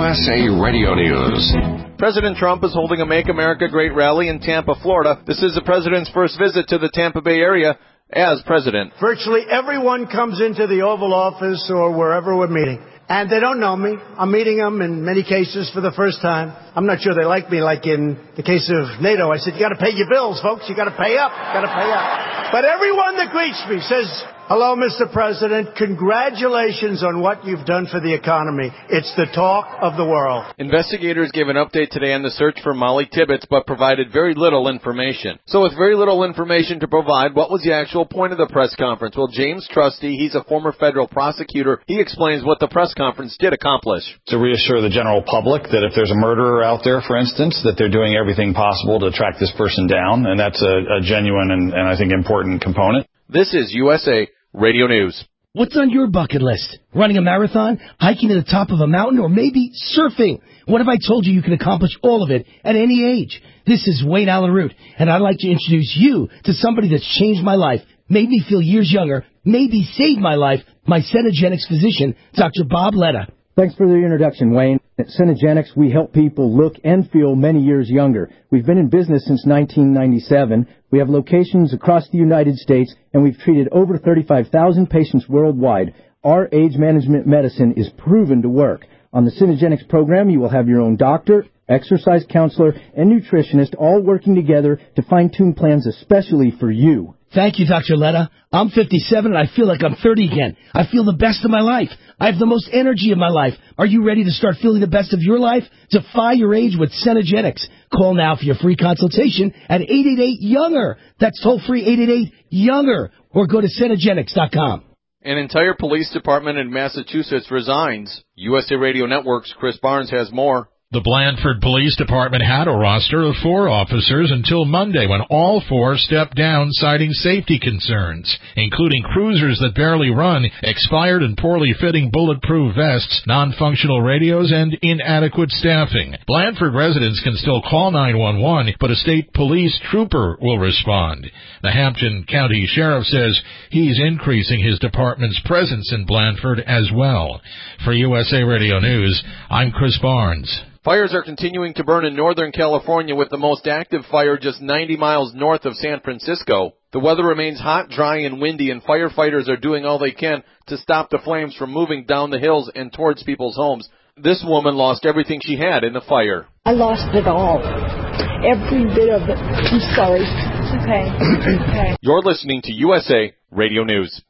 USA Radio News. President Trump is holding a Make America Great rally in Tampa, Florida. This is the president's first visit to the Tampa Bay area as president. Virtually everyone comes into the Oval Office or wherever we're meeting, and they don't know me. I'm meeting them in many cases for the first time. I'm not sure they like me, like in the case of NATO. I said, you got to pay your bills, folks. You got to pay up. Got to pay up. But everyone that greets me says, hello, Mr. President. Congratulations on what you've done for the economy. It's the talk of the world. Investigators gave an update today on the search for Molly Tibbetts, but provided very little information. So with very little information to provide, what was the actual point of the press conference? Well, James Trusty, he's a former federal prosecutor. He explains what the press conference did accomplish. To reassure the general public that if there's a murderer out there, for instance, that they're doing everything possible to track this person down, and that's a genuine and I think important component. This is USA Radio News. What's on your bucket list? Running a marathon, hiking to the top of a mountain, or maybe surfing? What if I told you can accomplish all of it at any age? This is Wayne Allen Root, and I'd like to introduce you to somebody that's changed my life, made me feel years younger, maybe saved my life, my Cenegenics physician, Dr. Bob Letta. Thanks for the introduction, Wayne. At Cenegenics, we help people look and feel many years younger. We've been in business since 1997. We have locations across the United States, and we've treated over 35,000 patients worldwide. Our age management medicine is proven to work. On the Cenegenics program, you will have your own doctor, exercise counselor, and nutritionist all working together to fine-tune plans especially for you. Thank you, Dr. Letta. I'm 57 and I feel like I'm 30 again. I feel the best of my life. I have the most energy of my life. Are you ready to start feeling the best of your life? Defy your age with Cenegenics. Call now for your free consultation at 888-YOUNGER. That's toll-free 888-YOUNGER. Or go to Cenegenics.com. An entire police department in Massachusetts resigns. USA Radio Network's Chris Barnes has more. The Blandford Police Department had a roster of 4 officers until Monday when all 4 stepped down citing safety concerns, including cruisers that barely run, expired and poorly fitting bulletproof vests, non-functional radios, and inadequate staffing. Blandford residents can still call 911, but a state police trooper will respond. The Hampton County Sheriff says he's increasing his department's presence in Blandford as well. For USA Radio News, I'm Chris Barnes. Fires are continuing to burn in Northern California, with the most active fire just 90 miles north of San Francisco. The weather remains hot, dry, and windy, and firefighters are doing all they can to stop the flames from moving down the hills and towards people's homes. This woman lost everything she had in the fire. I lost it all. Every bit of it. I'm sorry. It's okay. You're listening to USA Radio News.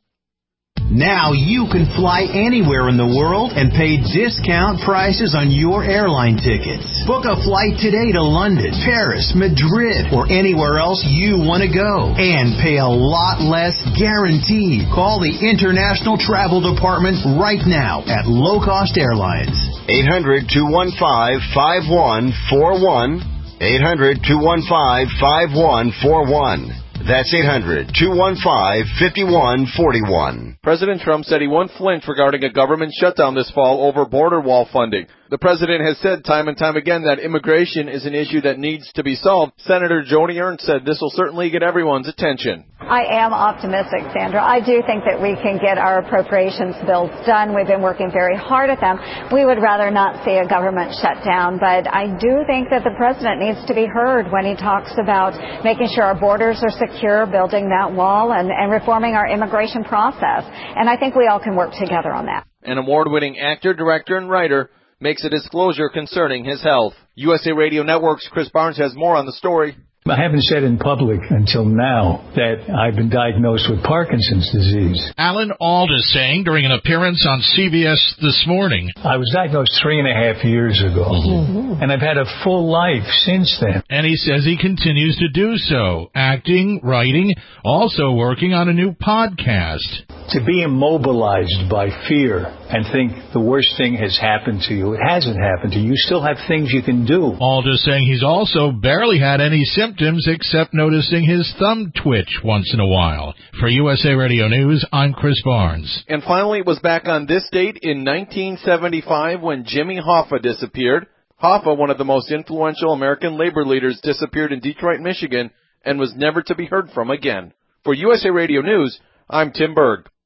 Now you can fly anywhere in the world and pay discount prices on your airline tickets. Book a flight today to London, Paris, Madrid, or anywhere else you want to go. And pay a lot less guaranteed. Call the International Travel Department right now at Low Cost Airlines. 800-215-5141. 800-215-5141. That's 800-215-5141. President Trump said he won't flinch regarding a government shutdown this fall over border wall funding. The president has said time and time again that immigration is an issue that needs to be solved. Senator Joni Ernst said this will certainly get everyone's attention. I am optimistic, Sandra. I do think that we can get our appropriations bills done. We've been working very hard at them. We would rather not see a government shutdown, but I do think that the president needs to be heard when he talks about making sure our borders are secure, building that wall, and reforming our immigration process. And I think we all can work together on that. An award-winning actor, director, and writer makes a disclosure concerning his health. USA Radio Network's Chris Barnes has more on the story. I haven't said in public until now that I've been diagnosed with Parkinson's disease. Alan Alda saying during an appearance on CBS This Morning. I was diagnosed 3.5 years ago, and I've had a full life since then. And he says he continues to do so, acting, writing, also working on a new podcast. To be immobilized by fear and think the worst thing has happened to you. It hasn't happened to you. You still have things you can do. Alda saying he's also barely had any symptoms except noticing his thumb twitch once in a while. For USA Radio News, I'm Chris Barnes. And finally, it was back on this date in 1975 when Jimmy Hoffa disappeared. Hoffa, one of the most influential American labor leaders, disappeared in Detroit, Michigan, and was never to be heard from again. For USA Radio News, I'm Tim Berg.